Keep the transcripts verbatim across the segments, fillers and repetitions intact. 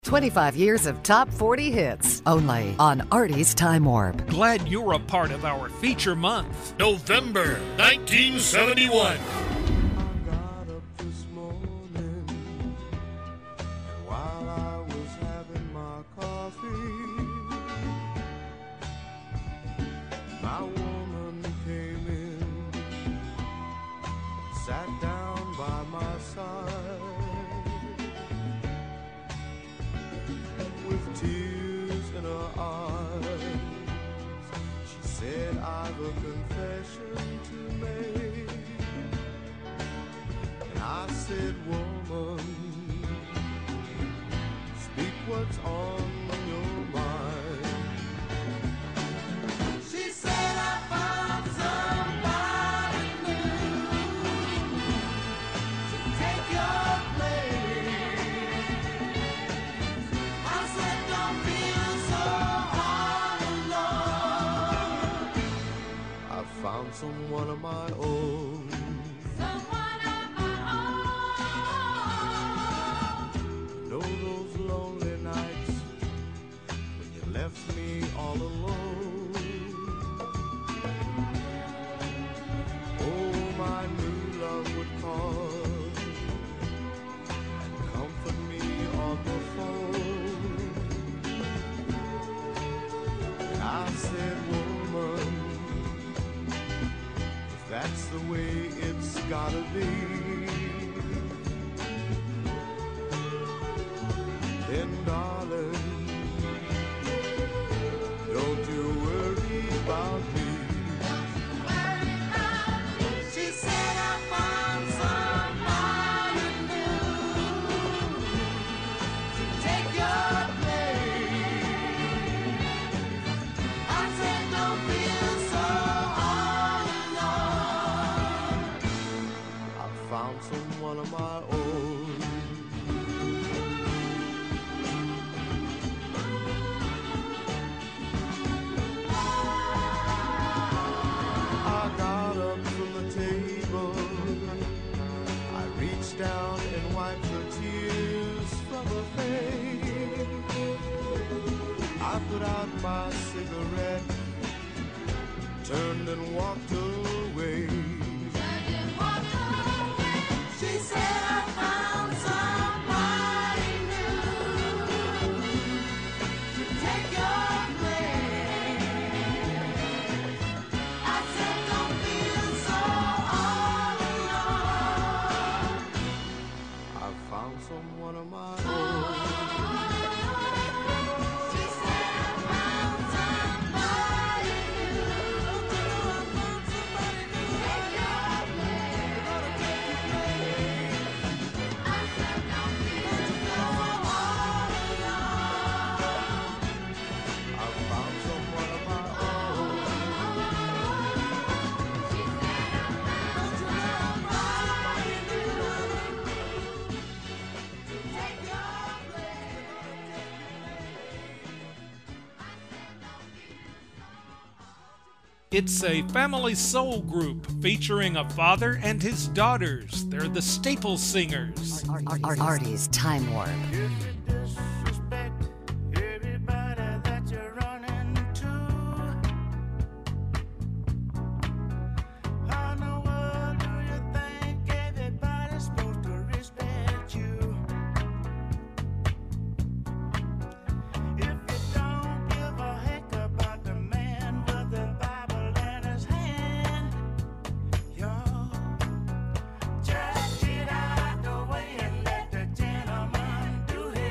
twenty-five years of top forty hits, only on Artie's Time Warp. Glad you're a part of our feature month. November nineteen seventy-one. Someone of my own. Someone of my own. Know those lonely nights when you left me all alone. Oh, my new love would call and comfort me on the phone. And I said, woman, that's the way it's gotta be. Then, darling, don't you worry about me. Don't you worry about me. She said I found somebody new to take your place. I said, don't feel so all alone. I found someone of my own. I got up from the table. I reached down and wiped the tears from her face. I put out my cigarette, turned and walked away. She said I found somebody new to take your place. I said don't feel so all alone. I found someone of my own. She said I found somebody new. It's a family soul group featuring a father and his daughters. They're the Staple Singers. Ar- Ar- Ar- Artie's Time Warp. Just get out the way and let the gentleman do his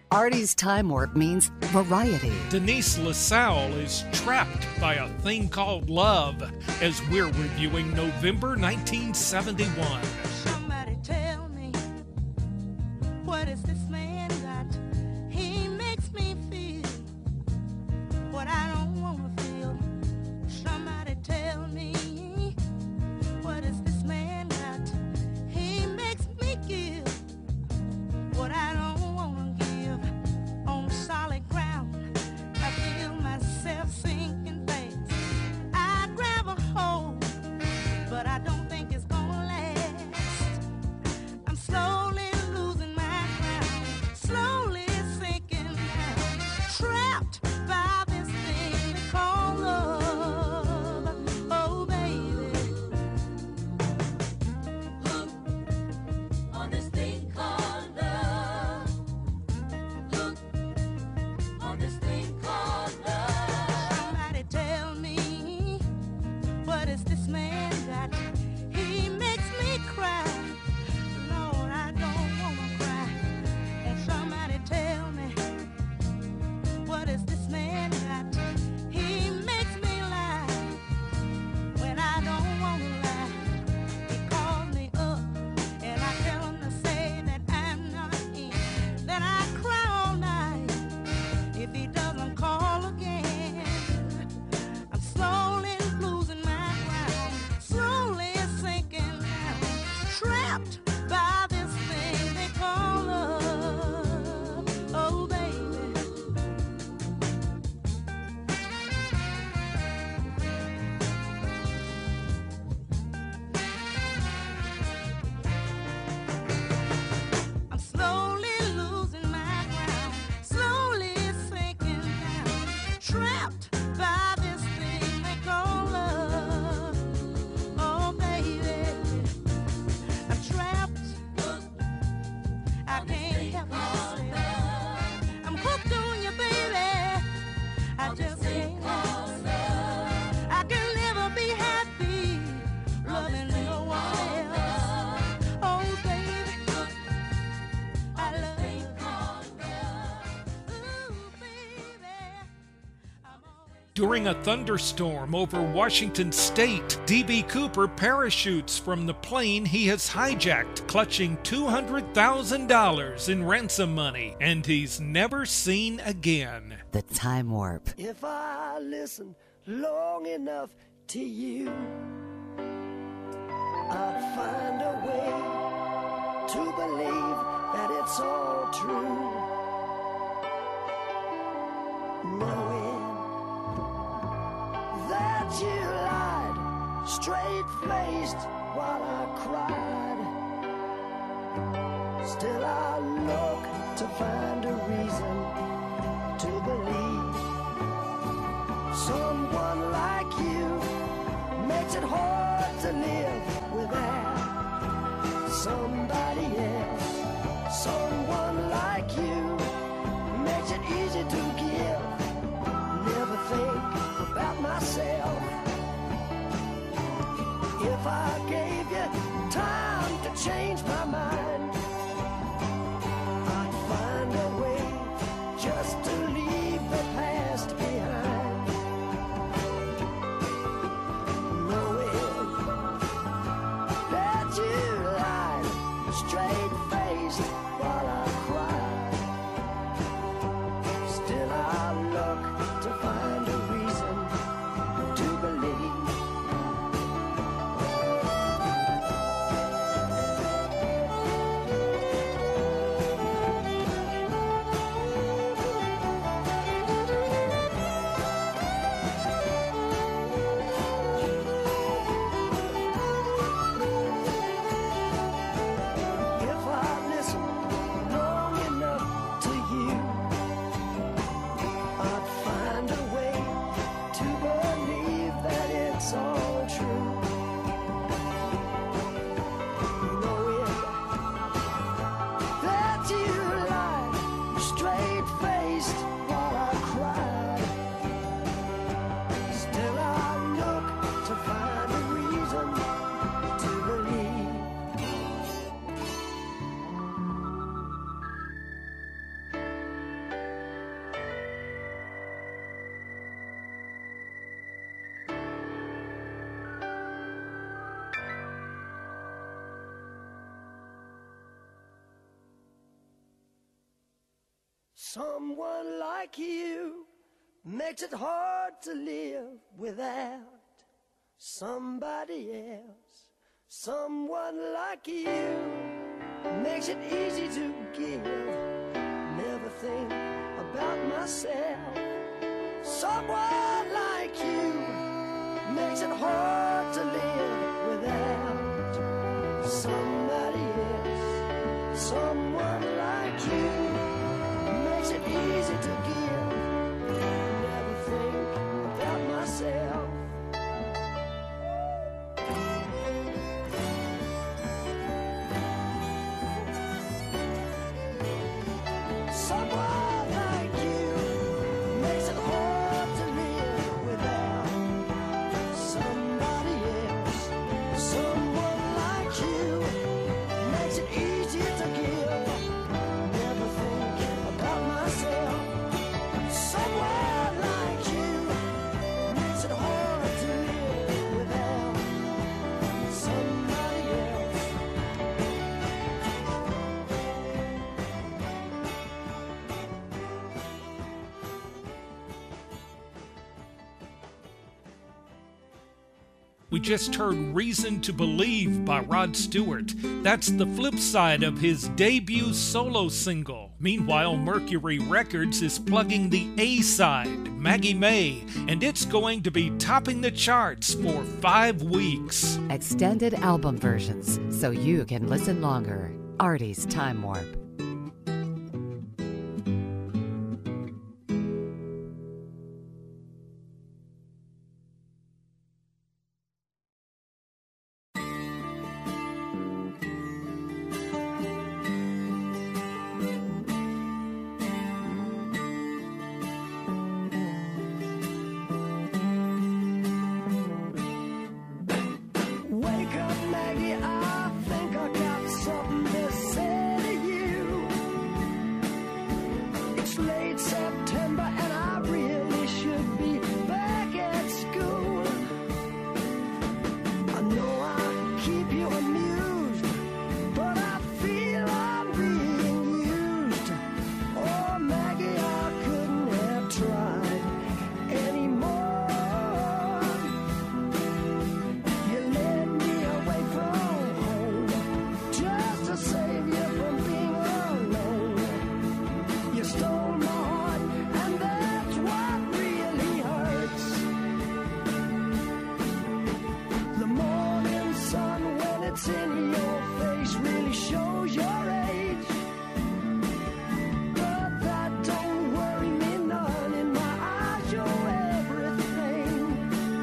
Artie's Time Warp means variety. Denise LaSalle is trapped by a thing called love as we're reviewing November nineteen seventy-one. Somebody tell me, what is this man got? He makes me feel what I don't want to feel. Somebody tell me, what is this man got? He makes me give what I don't want to give. On solid ground, I feel myself sinking fast. I grab a hold, but I don't think it's gonna last. I'm slowly losing my ground, slowly sinking down, trapped by this thing they call love. Oh, baby. Hooked on this thing called love. Hooked on this thing called love. Somebody tell me, what is this man got? He makes me cry. Lord, I don't wanna cry. And somebody tell me, what is this man got? He makes me lie when I don't wanna lie. He calls me up and I tell him to say that I'm not in. Then I cry all night if he doesn't call again. I'm slowly losing my ground, slowly sinking down, trapped by this thing they call love. Oh, baby. I'm slowly losing my ground, slowly sinking down, trapped by this thing they call love. Oh, baby, I'm trapped. I can't help myself. I'm hooked on you, baby. I just can't help myself. I can never be happy loving no one else. Oh, baby, I love you. Ooh, baby, I'm always During a thunderstorm over Washington state, D B. Cooper parachutes from the plane he has hijacked, clutching two hundred thousand dollars in ransom money, and he's never seen again. The Time Warp. If I listen long enough to you, I'd find a way to believe that it's all true. Knowing that you lied straight-faced while I cried, still I look to find a reason to believe someone like you makes it hard to live without somebody else. Someone like you makes it easy to give. Never think about myself. If I gave you time to change my mind, I'd find a way just to leave the past behind. Knowing that you lied straight-faced while I cried, still I look to find a reason to believe. Someone like you makes it hard to live without somebody else. Someone like you makes it easy to give. Never think about myself. Someone like you makes it hard to live without somebody else. Someone like you makes it easy to give. Never think about myself. Someone like you makes it hard to live without somebody else. Someone like you makes it easy to give. Never think about myself. Someone like you makes it hard to live without somebody else. We just heard Reason to Believe by Rod Stewart. That's the flip side of his debut solo single. Meanwhile, Mercury Records is plugging the A-side, Maggie May, and it's going to be topping the charts for five weeks. Extended album versions, so you can listen longer. Artie's Time Warp. Wake up, Maggie, I think I got something to say to you. It's late September and I really should be back at school. I know I keep you amused, but I feel I'm being used. Oh, Maggie, I couldn't have tried anymore. You led me away from home just to save you from being alone. You stole my heart, and that's what really hurts. The morning sun, when it's in your face, really shows your age. But that don't worry me none. In my eyes, you're everything.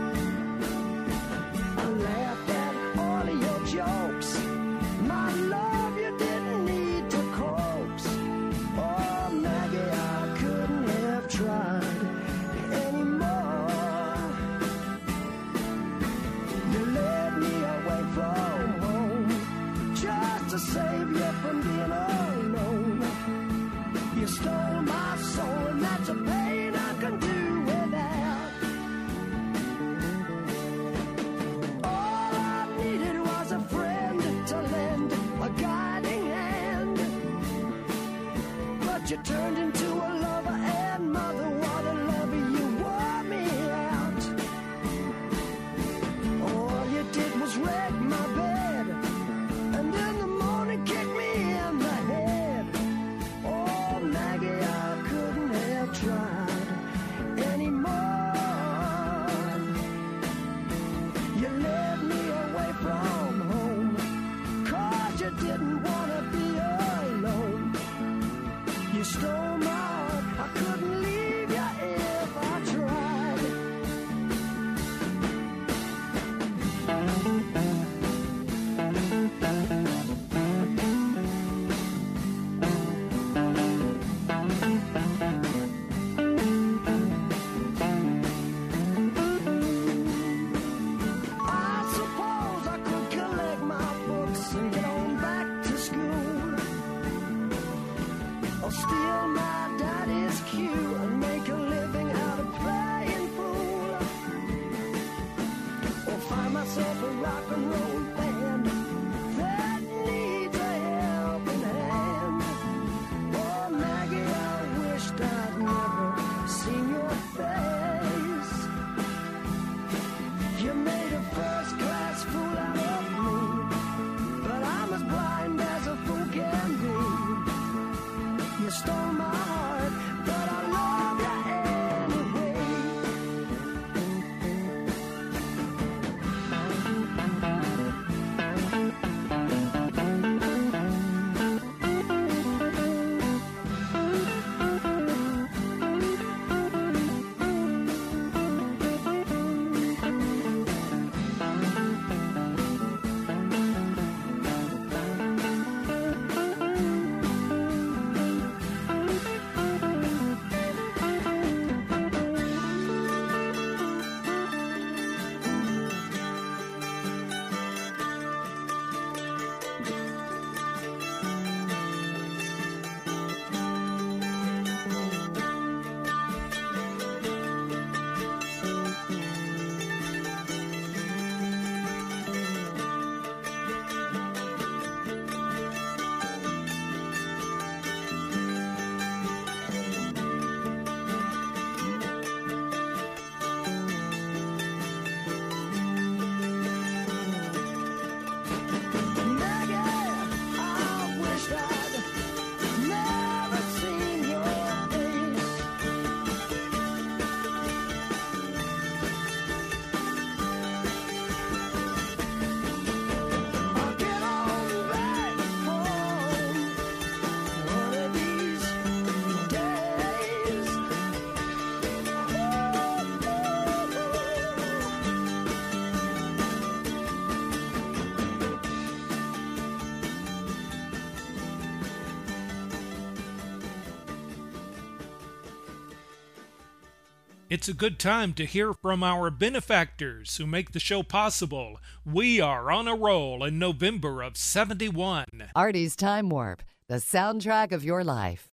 I laughed at all of your jokes. My love, you didn't need to coax. Oh, Maggie, I couldn't have tried anymore. You led me away from home just to save you from being alone. You stole my soul, and that's a pain I can do without. All I needed was a friend to lend a guiding hand. But you turned into a lover and mother. What a lover, you wore me out. All you did was wreck my bed, and in the morning kick me in the head. Oh, Maggie, I couldn't have tried anymore. You led me away from home, 'cause you didn't want to be alone. You stole my heart, I couldn't leave you if I tried. I suppose I could collect my books and get on back to school, or steal my daddy's cue and make a living out of playing fool, or find myself a rock and roll band that needs a helping hand. Oh, Maggie, I wish It's a good time to hear from our benefactors who make the show possible. We are on a roll in November of seventy-one. Artie's Time Warp, the soundtrack of your life.